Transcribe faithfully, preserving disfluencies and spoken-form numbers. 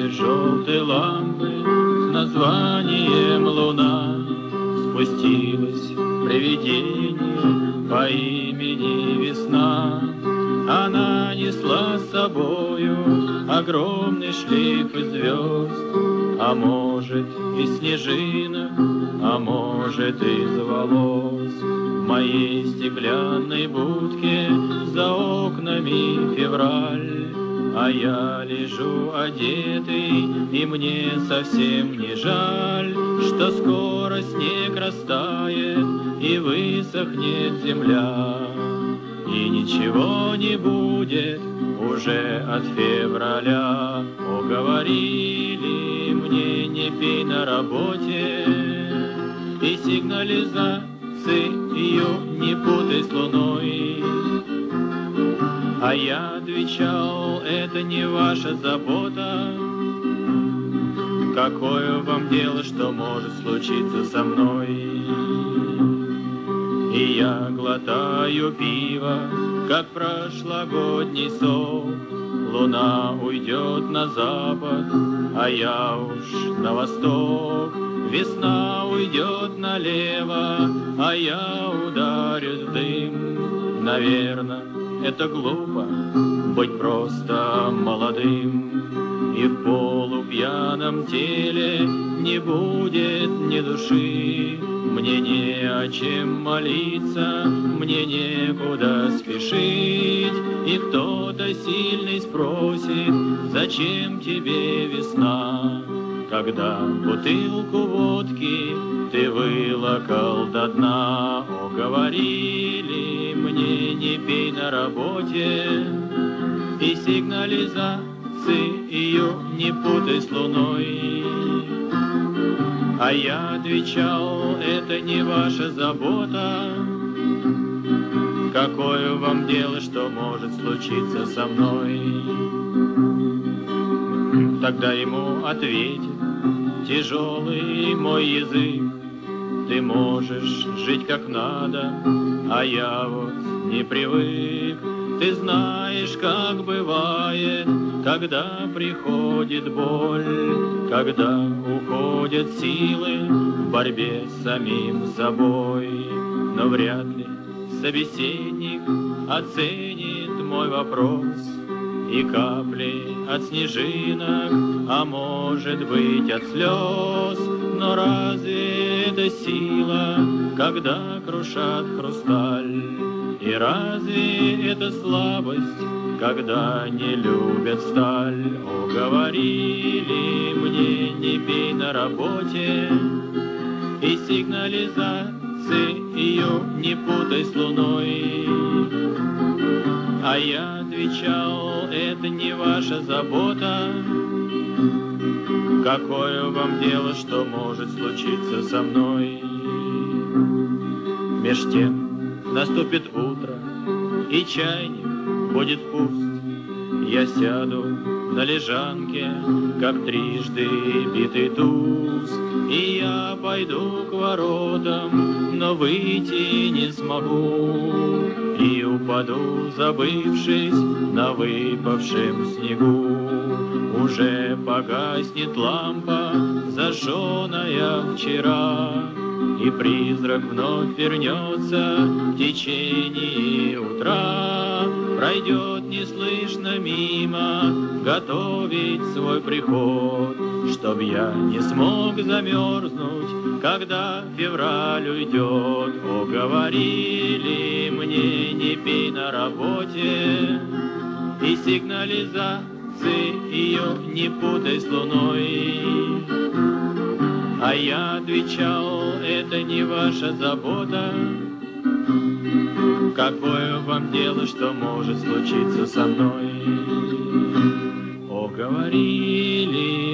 свете желтой лампы с названием «Луна» спустилось привидение по имени Весна. Она несла с собою огромный шлейф из звезд, а может, из снежинок, а может, из волос. В моей стеклянной будке за окнами февраль, а я лежу одетый, и мне совсем не жаль, что скоро снег растает и высохнет земля. И ничего не будет уже от февраля. О, говорили мне, не пей на работе, и сигнализацию не путай с луной. А я отвечал, это не ваша забота. Какое вам дело, что может случиться со мной? И я глотаю пиво, как прошлогодний сок. Луна уйдет на запад, а я уж на восток. Весна уйдет налево, а я ударюсь в дым. Наверно, это глупо быть просто молодым. И в полупьяном теле не будет ни души. Мне не о чем молиться, мне некуда спешить. И кто-то сильный спросит, зачем тебе весна, когда бутылку водки ты вылокал до дна. О, говорили мне, не пей на работе, и сигнализацию ее не путай с луной. А я отвечал, это не ваша забота. Какое вам дело, что может случиться со мной? Тогда ему ответит тяжелый мой язык: ты можешь жить как надо, а я вот не привык. Ты знаешь, как бывает, когда приходит боль, когда уходят силы в борьбе с самим собой. Но вряд ли собеседник оценит мой вопрос, и капли от снежинок, а может быть от слез. Но разве это сила, когда крушат хрусталь? И разве это слабость, когда не любят сталь? О, говорили мне, не пей на работе, и сигнализацию ее не путай с луной. А я отвечал, это не ваша забота. Какое вам дело, что может случиться со мной? Меж тем наступит утро, и чайник будет пуст. Я сяду на лежанке, как трижды битый туз, и я пойду к воротам, но выйти не смогу, и упаду, забывшись на выпавшем снегу. Уже погаснет лампа, зажженная вчера, и призрак вновь вернется в течение утра. Пройдет неслышно мимо, готовить свой приход, чтоб я не смог замерзнуть, когда февраль уйдет. О, говорили мне, не пей на работе, и сигнализацию ее не путай с луной. А я отвечал, это не ваша забота. Какое вам дело, что может случиться со мной? О, говорили